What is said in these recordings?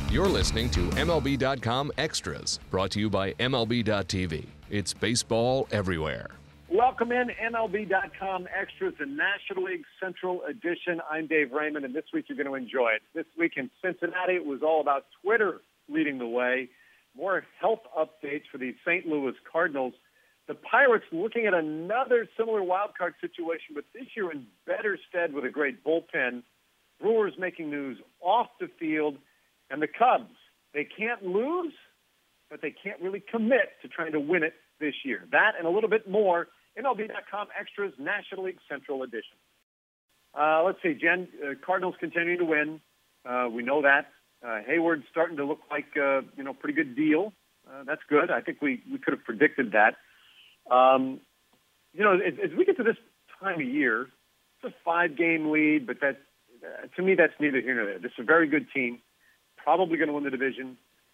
You're listening to MLB.com Extras, brought to you by MLB.tv. It's baseball everywhere. Welcome in MLB.com Extras, the National League Central Edition. I'm Dave Raymond, and this week you're going to enjoy it. This week in Cincinnati, it was all about Twitter leading the way. More health updates for the St. Louis Cardinals. The Pirates looking at another similar wild card situation, but this year in better stead with a great bullpen. Brewers making news off the field. And the Cubs, they can't lose, but they can't really commit to trying to win it this year. That and a little bit more, MLB.com Extras National League Central Edition. Let's see, Jen, Cardinals continuing to win. We know that. Hayward's starting to look like, pretty good deal. That's good. I think we could have predicted that. As we get to this time of year, it's a 5-game lead, but that, to me, that's neither here nor there. This is a very good team. Probably going to win the division.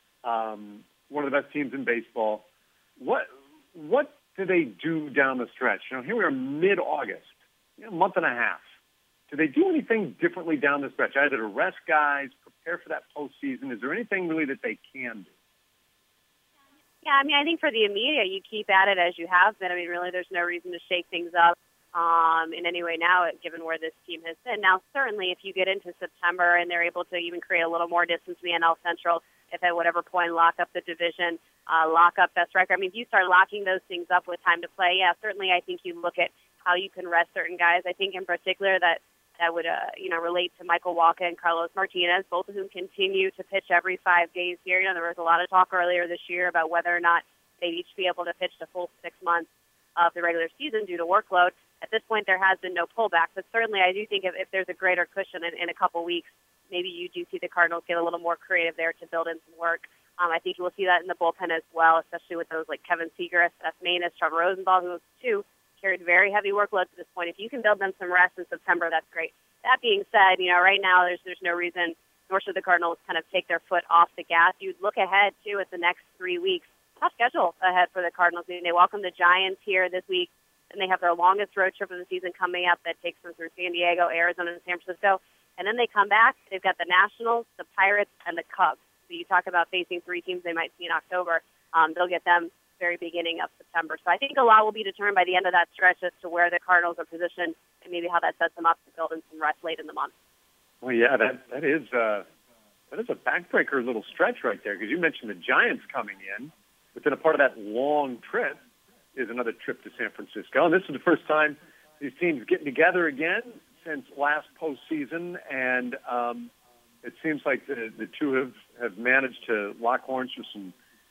One of the best teams in baseball. What do they do down the stretch? Here we are mid-August, a month and a half. Do they do anything differently down the stretch? Either to rest guys, prepare for that postseason? Is there anything really that they can do? Yeah, I think for the immediate, you keep at it as you have been. Really, there's no reason to shake things up in any way now, given where this team has been. Now, certainly, if you get into September and they're able to even create a little more distance in the NL Central, if at whatever point lock up the division, lock up best record. If you start locking those things up with time to play, yeah, certainly I think you look at how you can rest certain guys. I think in particular that would, relate to Michael Wacha and Carlos Martinez, both of whom continue to pitch every 5 days here. There was a lot of talk earlier this year about whether or not they'd each be able to pitch the full 6 months of the regular season due to workload. At this point, there has been no pullback, but certainly I do think if there's a greater cushion in a couple weeks, maybe you do see the Cardinals get a little more creative there to build in some work. I think you will see that in the bullpen as well, especially with those like Kevin Seager, Seth Maness, Trevor Rosenthal, who too carried very heavy workloads at this point. If you can build them some rest in September, that's great. That being said, right now there's no reason, nor should the Cardinals kind of take their foot off the gas. You'd look ahead too at the next 3 weeks. Tough schedule ahead for the Cardinals. They welcome the Giants here this week. And they have their longest road trip of the season coming up that takes them through San Diego, Arizona, and San Francisco. And then they come back. They've got the Nationals, the Pirates, and the Cubs. So you talk about facing 3 teams they might see in October. They'll get them very beginning of September. So I think a lot will be determined by the end of that stretch as to where the Cardinals are positioned and maybe how that sets them up to build in some rest late in the month. Well, yeah, that is a backbreaker little stretch right there, because you mentioned the Giants coming in, but then a part of that long trip is another trip to San Francisco. And this is the first time these teams getting together again since last postseason. And it seems like the two have managed to lock horns for some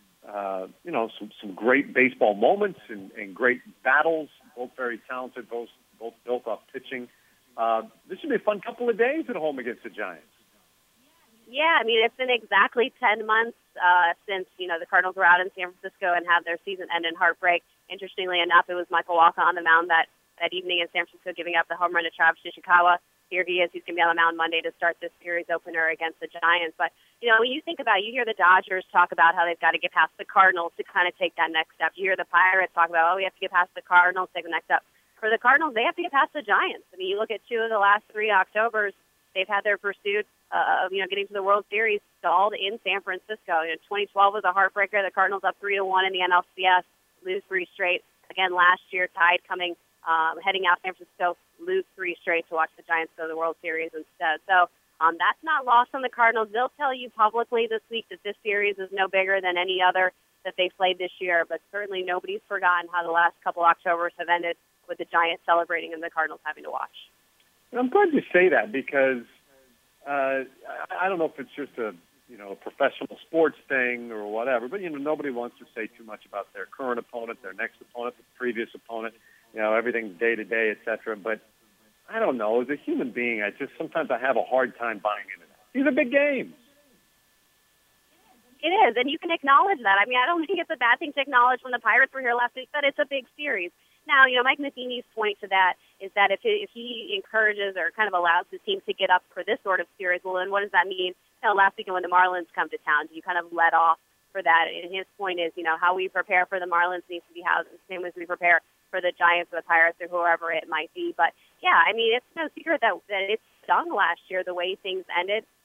great baseball moments and great battles, both very talented, both built off pitching. This should be a fun couple of days at home against the Giants. Yeah, it's been exactly 10 months since, the Cardinals were out in San Francisco and had their season end in heartbreak. Interestingly enough, it was Michael Wacha on the mound that evening in San Francisco giving up the home run to Travis Ishikawa. Here he is. He's going to be on the mound Monday to start this series opener against the Giants. But, when you think about it, you hear the Dodgers talk about how they've got to get past the Cardinals to kind of take that next step. You hear the Pirates talk about, we have to get past the Cardinals, take the next step. For the Cardinals, they have to get past the Giants. You look at 2 of the last 3 Octobers, they've had their pursuit of, getting to the World Series stalled in San Francisco. 2012 was a heartbreaker. The Cardinals up 3-1 in the NLCS, lose 3 straight. Again, last year, tied coming, heading out San Francisco, lose 3 straight to watch the Giants go to the World Series instead. So that's not lost on the Cardinals. They'll tell you publicly this week that this series is no bigger than any other that they played this year, but certainly nobody's forgotten how the last couple Octobers have ended with the Giants celebrating and the Cardinals having to watch. I'm glad you say that, because I don't know if it's just a professional sports thing or whatever, but nobody wants to say too much about their current opponent, their next opponent, the previous opponent. Everything's day to day, etc. But I don't know. As a human being, sometimes I have a hard time buying into that. These are big games. It is, and you can acknowledge that. I don't think it's a bad thing to acknowledge when the Pirates were here last week that it's a big series. Now, Mike Matheny's point to that is that if he encourages or kind of allows his team to get up for this sort of series, well, then what does that mean? Last weekend when the Marlins come to town, do you kind of let off for that? And his point is, how we prepare for the Marlins needs to be how the same as we prepare for the Giants or the Pirates or whoever it might be. But, yeah, it's no secret that it stung last year the way things ended. The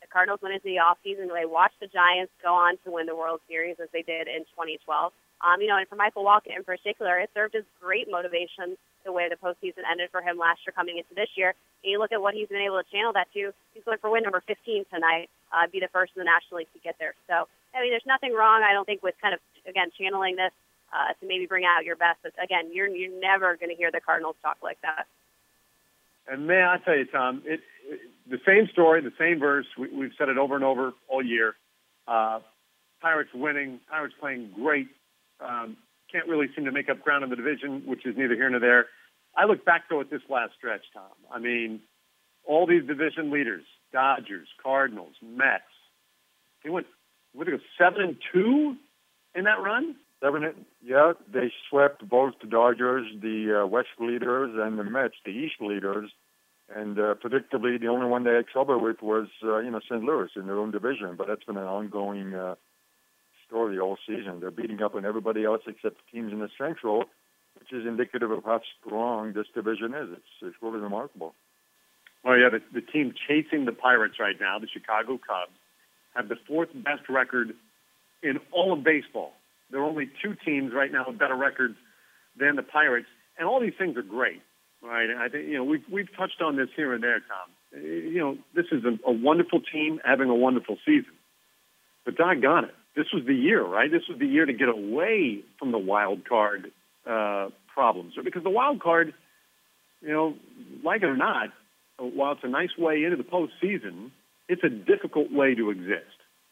Cardinals went into the offseason. They watched the Giants go on to win the World Series as they did in 2012. And for Michael Walker in particular, it served as great motivation the way the postseason ended for him last year coming into this year. And you look at what he's been able to channel that to. He's going for win number 15 tonight, be the first in the National League to get there. So, there's nothing wrong, I don't think, with kind of, again, channeling this to maybe bring out your best. But, again, you're never going to hear the Cardinals talk like that. And man, I tell you, Tom, the same story, the same verse. We've said it over and over all year. Pirates winning, Pirates playing great. Can't really seem to make up ground in the division, which is neither here nor there. I look back, though, at this last stretch, Tom. I mean, all these division leaders, Dodgers, Cardinals, Mets, they went 7-2 in that run? Yeah, they swept both the Dodgers, the West leaders, and the Mets, the East leaders. And predictably, the only one they had trouble with was, St. Louis in their own division. But that's been an ongoing story all season. They're beating up on everybody else except the teams in the Central, which is indicative of how strong this division is. It's really remarkable. Oh, yeah, the team chasing the Pirates right now, the Chicago Cubs, have the fourth best record in all of baseball. There are only two teams right now with better records than the Pirates, and all these things are great, right? I think we've touched on this here and there, Tom. This is a wonderful team having a wonderful season, but doggone it, this was the year, right? This was the year to get away from the wild card problems, because the wild card, like it or not, while it's a nice way into the postseason, it's a difficult way to exist.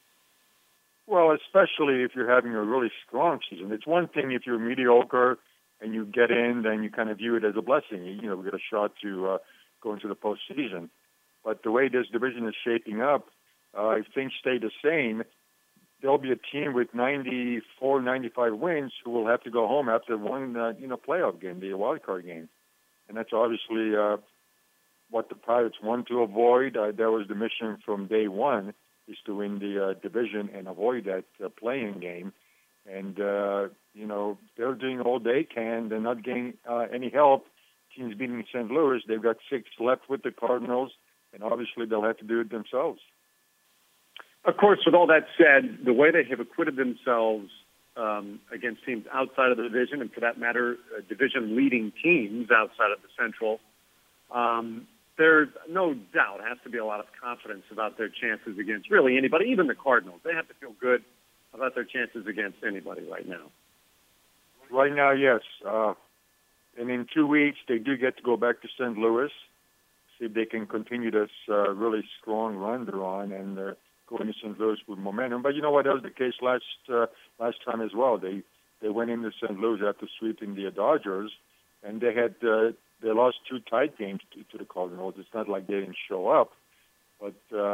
Well, especially if you're having a really strong season. It's one thing if you're mediocre and you get in, then you kind of view it as a blessing. We get a shot to go into the postseason. But the way this division is shaping up, if things stay the same, there'll be a team with 94, 95 wins who will have to go home after one, playoff game, the wild card game. And that's obviously what the Pirates want to avoid. That was the mission from day one, is to win the division and avoid that playing game. And, they're doing all they can. They're not getting any help. Teams beating St. Louis. They've got 6 left with the Cardinals, and obviously they'll have to do it themselves. Of course, with all that said, the way they have acquitted themselves against teams outside of the division, and for that matter, division-leading teams outside of the Central, there's no doubt has to be a lot of confidence about their chances against really anybody, even the Cardinals. They have to feel good about their chances against anybody right now. Right now, yes. And in 2 weeks, they do get to go back to St. Louis, see if they can continue this really strong run they're on and go into St. Louis with momentum. But you know what? That was the case last time as well. They went into St. Louis after sweeping the Dodgers, and they had they lost 2 tight games to the Cardinals. It's not like they didn't show up. But,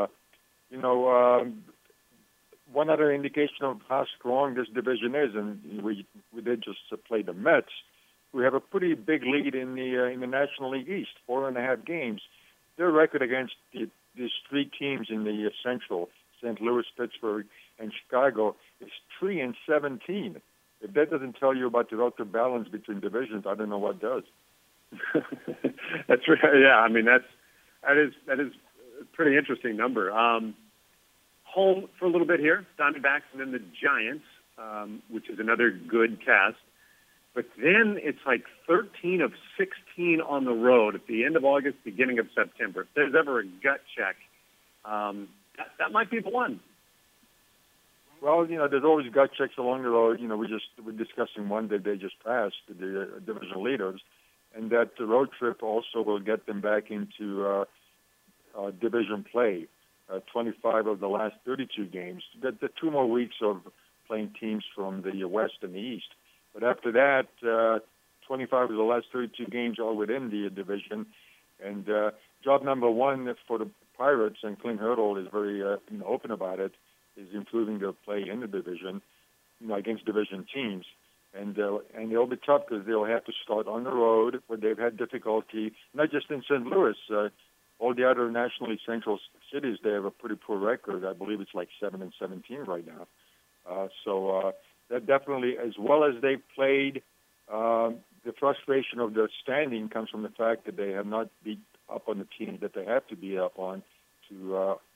one other indication of how strong this division is, and we did just play the Mets, we have a pretty big lead in the National League East, 4.5 games. Their record against these 3 teams in the Central, St. Louis, Pittsburgh, and Chicago, is 3-17. If that doesn't tell you about the relative balance between divisions, I don't know what does. That's right. Yeah, I mean that is a pretty interesting number. Home for a little bit here, Diamondbacks, and then the Giants, which is another good cast. But then it's like 13 of 16 on the road at the end of August, beginning of September. If there's ever a gut check, that might be the one. Well, there's always gut checks along the road. We're discussing one that they just passed, the division leaders, and that the road trip also will get them back into division play. 25 of the last 32 games. The 2 more weeks of playing teams from the West and the East. But after that, 25 of the last 32 games are within the division. And job number 1 for the Pirates, and Clint Hurdle is very open about it, is improving their play in the division, against division teams. And it'll be tough because they'll have to start on the road where they've had difficulty, not just in St. Louis. All the other National League Central cities, they have a pretty poor record. I believe it's like 7-17 right now. So that definitely, as well as they've played, the frustration of their standing comes from the fact that they have not beat up on the teams that they have to beat up on to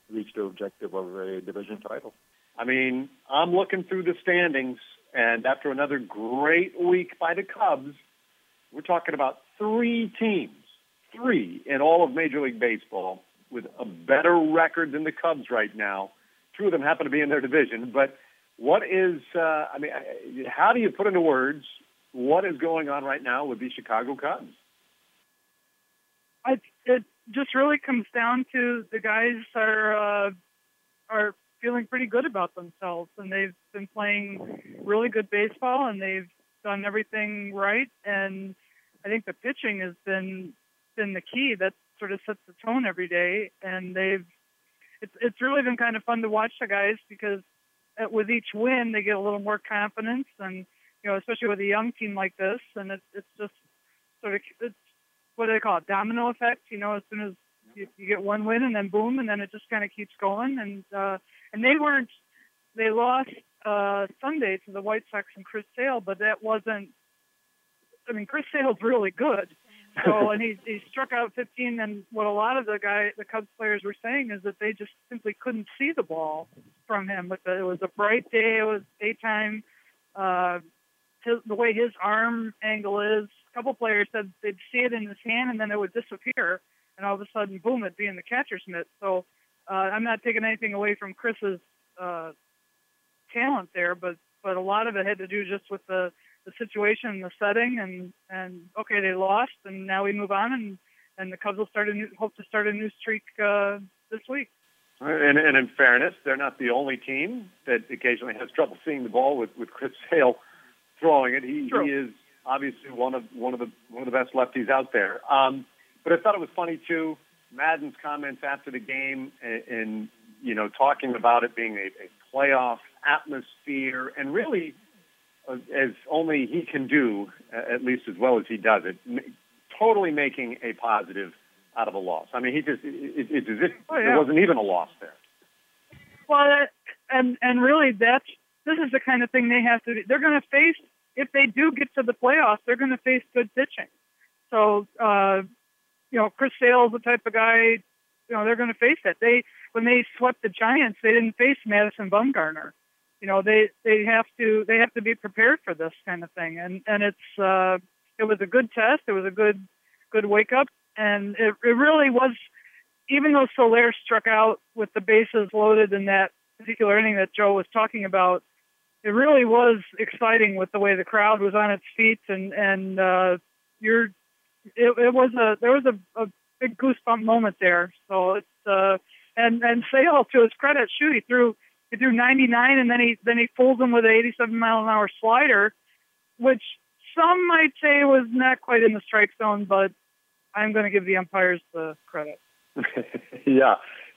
reach their objective of a division title. I mean, I'm looking through the standings, and after another great week by the Cubs, we're talking about 3 teams, 3 in all of Major League Baseball, with a better record than the Cubs right now. 2 of them happen to be in their division. But what is, how do you put into words what is going on right now with the Chicago Cubs? It just really comes down to the guys are feeling pretty good about themselves, and they've been playing really good baseball, and they've done everything right. And I think the pitching has been the key that sort of sets the tone every day. And it's really been kind of fun to watch the guys, because with each win they get a little more confidence, and especially with a young team like this. And it's just sort of, it's what do they call it, domino effect. As soon as you get one win, and then boom, and then it just kind of keeps going. And they lost Sunday to the White Sox and Chris Sale, but that wasn't. I mean, Chris Sale's really good. So, and he struck out 15. And what a lot of the Cubs players were saying is that they just simply couldn't see the ball from him. It was a bright day. It was daytime. The way his arm angle is, a couple players said they'd see it in his hand and then it would disappear, and all of a sudden, boom, it'd be in the catcher's mitt. So I'm not taking anything away from Chris's talent there, but a lot of it had to do just with the situation and the setting, and okay, they lost, and now we move on, and the Cubs will hope to start a new streak this week. And in fairness, they're not the only team that occasionally has trouble seeing the ball with Chris Sale throwing it. He is obviously one of the best lefties out there. But I thought it was funny too, Madden's comments after the game, and talking about it being a playoff atmosphere, and really as only he can do, at least as well as he does it, totally making a positive out of a loss. I mean, it's as if there wasn't even a loss there. Well, and really, this is the kind of thing they have to do. They're going to face, if they do get to the playoffs, they're going to face good pitching. So, Chris Sale's the type of guy, they're going to face that. When they swept the Giants, they didn't face Madison Bumgarner. They have to be prepared for this kind of thing. And it was a good test. It was a good wake up. And it really was, even though Soler struck out with the bases loaded in that particular inning that Joe was talking about, it really was exciting with the way the crowd was on its feet, and there was a big goosebump moment there. So it's and Sale, to his credit, he threw 99, and then he fooled him with an 87-mile-an-hour slider, which some might say was not quite in the strike zone, but I'm going to give the umpires the credit. Yeah.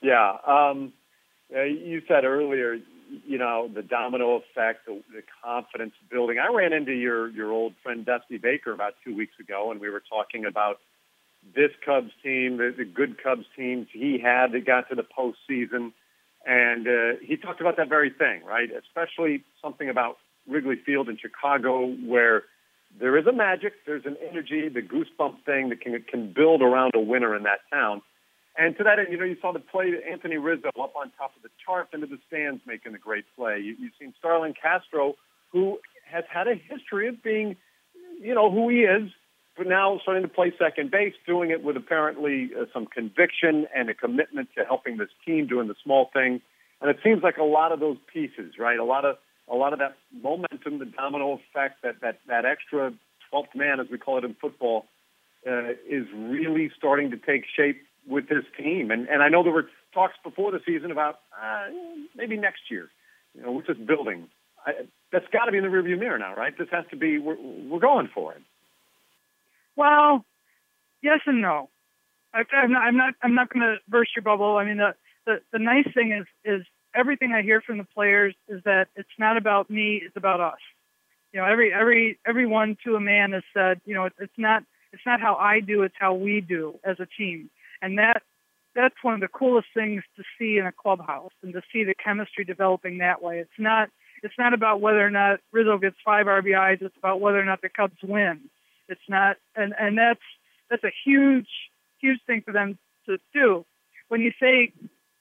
You said earlier, the domino effect, the confidence building. I ran into your old friend Dusty Baker about 2 weeks ago, and we were talking about this Cubs team, the good Cubs teams he had that got to the postseason. And he talked about that very thing, right? Especially something about Wrigley Field in Chicago, where there is a magic, there's an energy, the goosebump thing that can build around a winner in that town. And to that end, you saw the play Anthony Rizzo up on top of the tarp into the stands making a great play. You've seen Starlin Castro, who has had a history of being, who he is, but now starting to play second base, doing it with apparently some conviction and a commitment to helping this team, doing the small things. And it seems like a lot of those pieces, right? A lot of that momentum, the domino effect, that extra 12th man, as we call it in football, is really starting to take shape with this team. And I know there were talks before the season about maybe next year. We're just building. That's got to be in the rearview mirror now, right? This has to be. We're going for it. Well, yes and no. I'm not going to burst your bubble. I mean, the nice thing is everything I hear from the players is that it's not about me, it's about us. Everyone to a man has said, it's not how I do, it's how we do as a team. And that's one of the coolest things to see in a clubhouse, and to see the chemistry developing that way. It's not about whether or not Rizzo gets 5 RBIs, it's about whether or not the Cubs win. It's not, and that's a huge thing for them to do. When you say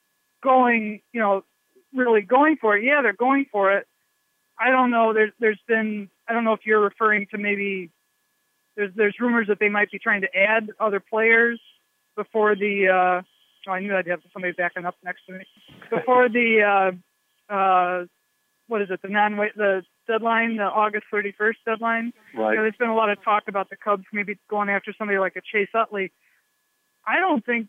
going, really going for it. Yeah, they're going for it. I don't know. There's been, I don't know if you're referring to maybe there's rumors that they might be trying to add other players before the. I knew I'd have somebody backing up next to me before the. What is it? The deadline, the August 31st deadline. Right. There's been a lot of talk about the Cubs maybe going after somebody like a Chase Utley. I don't think.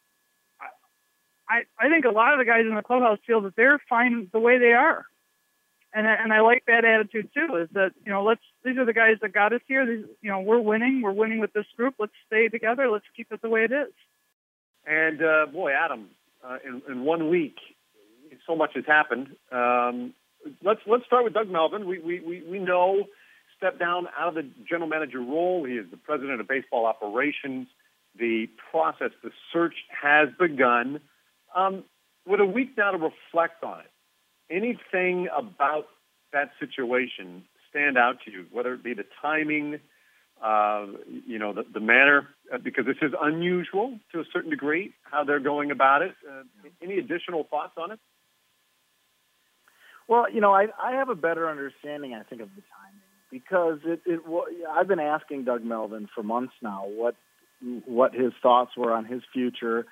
I think a lot of the guys in the clubhouse feel that they're fine the way they are, and I like that attitude too. Is that these are the guys that got us here. These, we're winning. We're winning with this group. Let's stay together. Let's keep it the way it is. And boy, Adam, in 1 week, so much has happened. Let's start with Doug Melvin. We know stepped down out of the general manager role. He is the president of baseball operations. The process, the search has begun. With a week now to reflect on it, anything about that situation stand out to you, whether it be the timing, the manner, because this is unusual to a certain degree, how they're going about it. Any additional thoughts on it? Well, I have a better understanding, I think, of the timing because I've been asking Doug Melvin for months now what his thoughts were on his future.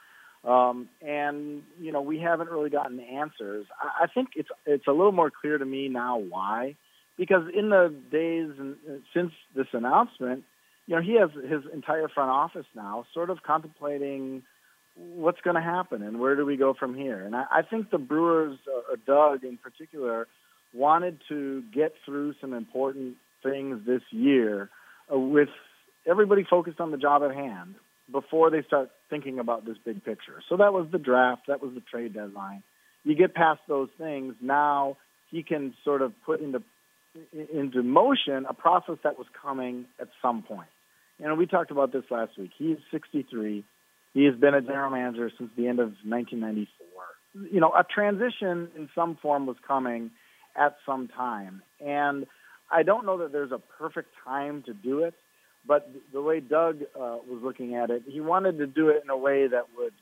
And we haven't really gotten answers. I think it's a little more clear to me now why, because in the days since this announcement, he has his entire front office now sort of contemplating what's going to happen and where do we go from here. And I think the Brewers, Doug in particular, wanted to get through some important things this year with everybody focused on the job at hand before they start thinking about this big picture. So that was the draft. That was the trade deadline. You get past those things, now he can sort of put into motion a process that was coming at some point. We talked about this last week. He is 63. He has been a general manager since the end of 1994. A transition in some form was coming at some time. And I don't know that there's a perfect time to do it. But the way Doug was looking at it, he wanted to do it in a way that would,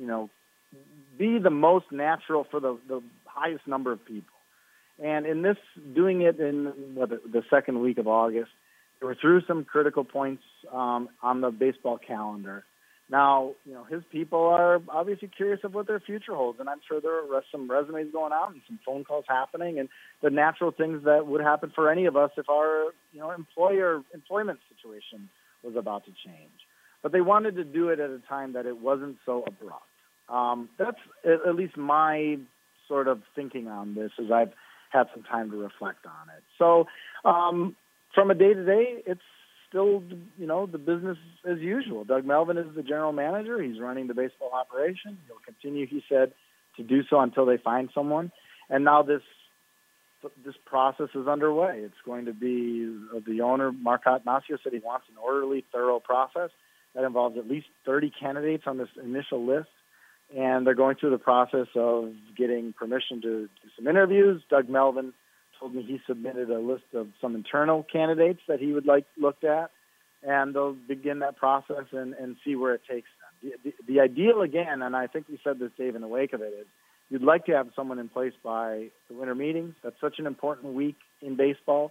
be the most natural for the highest number of people. And in this, doing it in the second week of August, they were through some critical points on the baseball calendar. Now, his people are obviously curious of what their future holds, and I'm sure there are some resumes going out and some phone calls happening, and the natural things that would happen for any of us if our employment situation was about to change. But they wanted to do it at a time that it wasn't so abrupt. That's at least my sort of thinking on this as I've had some time to reflect on it. So from a day-to-day, it's still, the business as usual. Doug Melvin is the general manager. He's running the baseball operation. He'll continue, he said, to do so until they find someone. And now this process is underway. It's going to be the owner, Marcotte Ignacio, said he wants an orderly, thorough process that involves at least 30 candidates on this initial list. And they're going through the process of getting permission to do some interviews. Doug Melvin told me he submitted a list of some internal candidates that he would like looked at, and they'll begin that process and see where it takes them. The ideal, again, and I think we said this, Dave, in the wake of it, is you'd like to have someone in place by the winter meetings. That's such an important week in baseball.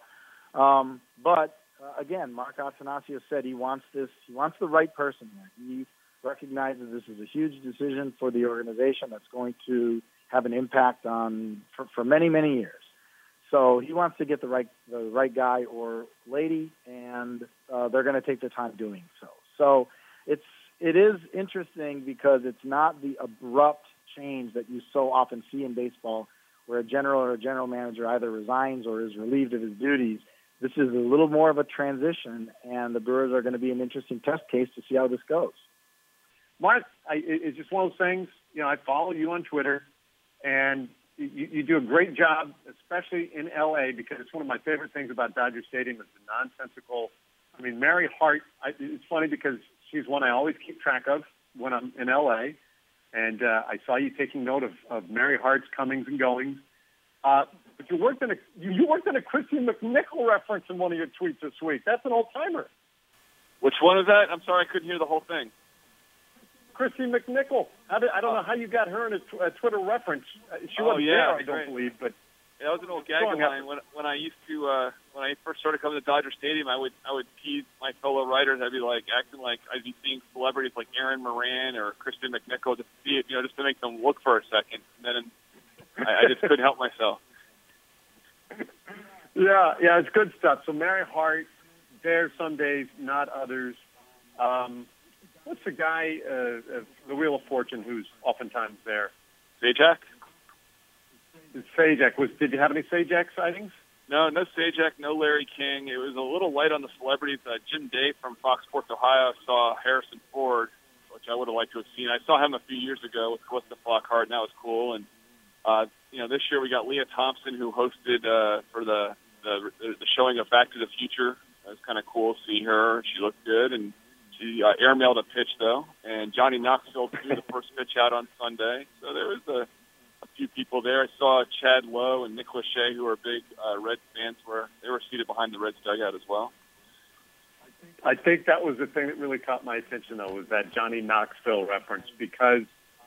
But again, Mark Attanasio said he wants the right person there. He recognizes this is a huge decision for the organization that's going to have an impact for many, many years. So he wants to get the right guy or lady, and they're going to take their time doing so. So it is interesting because it's not the abrupt change that you so often see in baseball, where a general or a general manager either resigns or is relieved of his duties. This is a little more of a transition, and the Brewers are going to be an interesting test case to see how this goes. Mark, it's just one of those things. I follow you on Twitter, and you do a great job, especially in L.A., because it's one of my favorite things about Dodger Stadium is the nonsensical. I mean, Mary Hart, it's funny because she's one I always keep track of when I'm in L.A., and I saw you taking note of Mary Hart's comings and goings. But you worked in a Christian McNichol reference in one of your tweets this week. That's an old-timer. Which one is that? I'm sorry, I couldn't hear the whole thing. Chrissy McNichol. I don't know how you got her in a Twitter reference. She wasn't there, I don't believe, but. Yeah, that was an old gag of mine when I used to when I first started coming to Dodger Stadium. I would tease my fellow writers. I'd be like acting like I'd be seeing celebrities like Aaron Moran or Kristen McNichol just to see it, just to make them look for a second. And then I just couldn't help myself. Yeah, it's good stuff. So Mary Hart, there some days, not others. What's the guy, the Wheel of Fortune, who's oftentimes there? Sajak? Sajak. Did you have any Sajak sightings? No Sajak, no Larry King. It was a little light on the celebrities. Jim Day from Fox Sports Ohio saw Harrison Ford, which I would have liked to have seen. I saw him a few years ago with Calista Flockhart, and that was cool. And this year we got Leah Thompson, who hosted for the showing of Back to the Future. It was kind of cool to see her. She looked good, and she airmailed a pitch though. And Johnny Knoxville threw the first pitch out on Sunday. So there was a few people there. I saw Chad Lowe and Nick Lachey, who are big Reds fans, they were seated behind the Reds dugout as well. I think that was the thing that really caught my attention, though, was that Johnny Knoxville reference, because,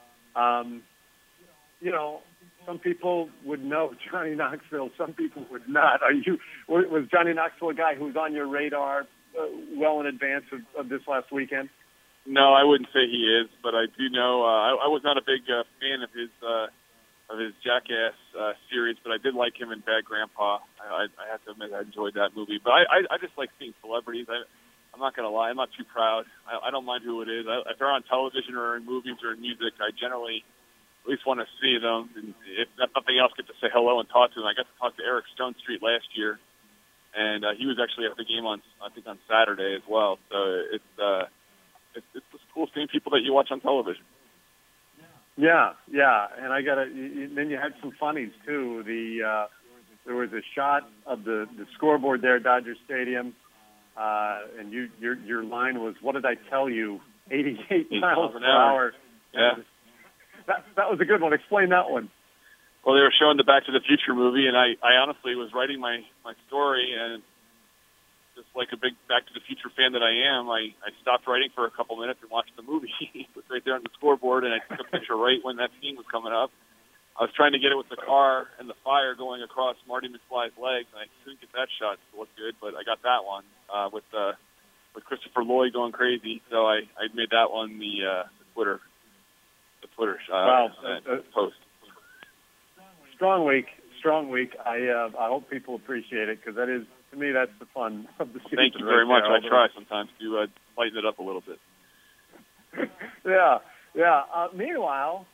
some people would know Johnny Knoxville, some people would not. Was Johnny Knoxville a guy who was on your radar well in advance of this last weekend? No, I wouldn't say he is, but I do know. I was not a big fan of his Jackass series, but I did like him in Bad Grandpa. I have to admit I enjoyed that movie. But I just like seeing celebrities. I'm not going to lie. I'm not too proud. I don't mind who it is. If they're on television or in movies or in music, I generally at least want to see them. And if nothing else, get to say hello and talk to them. I got to talk to Eric Stone Street last year, and he was actually at the game on Saturday as well. So it's just cool seeing people that you watch on television. Yeah, and then you had some funnies too. There was a shot of the scoreboard there at Dodger Stadium, and your line was, "What did I tell you? 88 miles per hour." Yeah, that was a good one. Explain that one. Well, they were showing the Back to the Future movie, and I honestly was writing my story, and just like a big Back to the Future fan that I am, I stopped writing for a couple minutes and watched the movie. It was right there on the scoreboard, and I took a picture right when that scene was coming up. I was trying to get it with the car and the fire going across Marty McFly's legs, and I couldn't get that shot to look good, but I got that one with Christopher Lloyd going crazy. So I made that one the Twitter post. Strong week. I hope people appreciate it, because that is, to me, that's the fun of the season. Thank you very much. I try sometimes to lighten it up a little bit. Yeah. Meanwhile,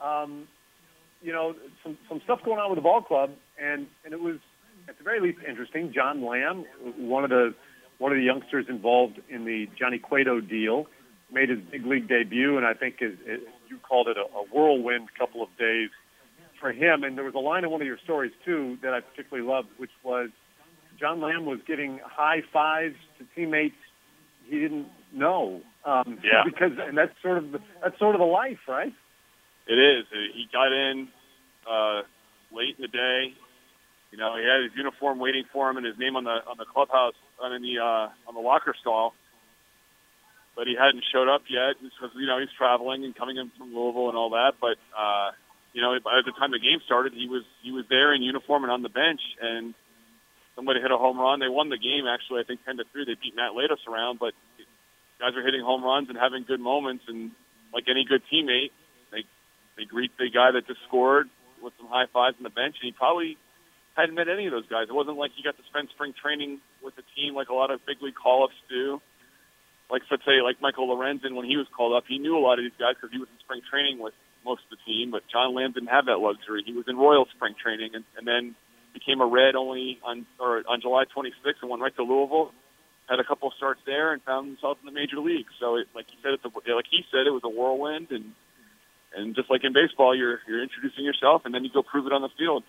some stuff going on with the ball club, and it was at the very least interesting. John Lamb, one of the youngsters involved in the Johnny Cueto deal, made his big league debut, and I think you called it a whirlwind couple of days for him. And there was a line in one of your stories too that I particularly loved, which was John Lamb was giving high fives to teammates he didn't know. Because that's sort of the life, right? It is. He got in late in the day. He had his uniform waiting for him and his name on the clubhouse on the locker stall, but he hadn't showed up yet because he's traveling and coming in from Louisville and all that. But by the time the game started, he was there in uniform and on the bench, and somebody hit a home run. They won the game, actually, I think 10-3. They beat Matt Latos around, but guys are hitting home runs and having good moments, and like any good teammate, they greet the guy that just scored with some high fives on the bench, and he probably hadn't met any of those guys. It wasn't like he got to spend spring training with the team like a lot of big league call-ups do. Like, let's say, like Michael Lorenzen, when he was called up, he knew a lot of these guys because he was in spring training with most of the team, but John Lamb didn't have that luxury. He was in Royal spring training and then became a Red only on July 26th and went right to Louisville, had a couple of starts there, and found himself in the major league. So, like he said, it was a whirlwind, and just like in baseball, you're introducing yourself, and then you go prove it on the field.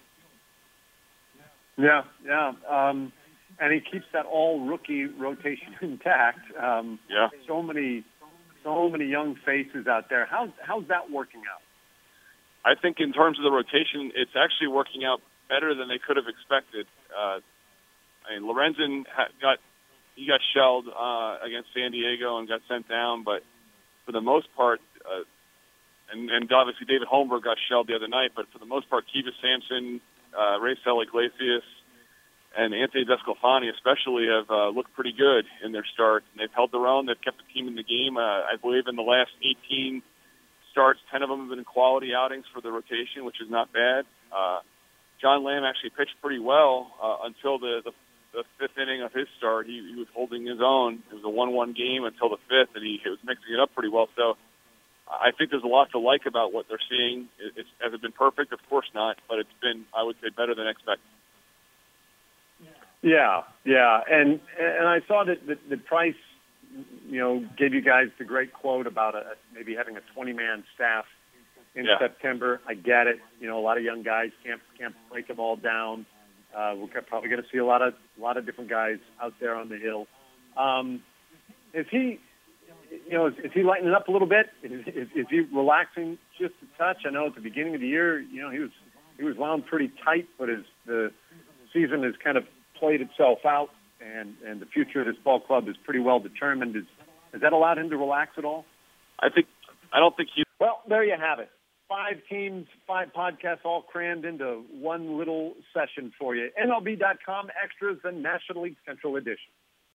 Yeah. And he keeps that all-rookie rotation intact. So many young faces out there. How's that working out? I think in terms of the rotation, it's actually working out better than they could have expected. Lorenzen got shelled against San Diego and got sent down, but for the most part, And obviously David Holmberg got shelled the other night, but for the most part, Kivas Sampson, Raisel Iglesias, and Anthony Descalfani especially have looked pretty good in their start. And they've held their own. They've kept the team in the game. I believe in the last 18 starts, 10 of them have been quality outings for the rotation, which is not bad. John Lamb actually pitched pretty well until the fifth inning of his start. He was holding his own. It was a 1-1 game until the fifth, and he was mixing it up pretty well. So I think there's a lot to like about what they're seeing. Has it been perfect? Of course not, but it's been, I would say, better than expected. Yeah, and I saw that Price, gave you guys the great quote about maybe having a 20-man staff in September. I get it. A lot of young guys can't break them all down. We're probably going to see a lot of different guys out there on the hill. Is he lightening up a little bit? Is he relaxing just a touch? I know at the beginning of the year, he was wound pretty tight, but as the season has kind of played itself out, and the future of this ball club is pretty well determined. Has that allowed him to relax at all? I don't think he. Well, there you have it. 5 teams, 5 podcasts, all crammed into one little session for you. MLB.com Extras, the National League Central Edition.